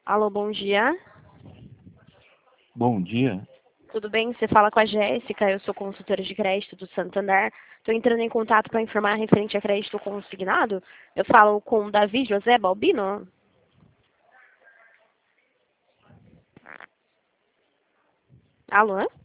Alô, bom dia. Bom dia. Tudo bem? Você fala com a Jéssica, eu sou consultora de crédito do Santander. Estou entrando em contato para informar referente a crédito consignado. Eu falo com o Davi José Balbino. Alô?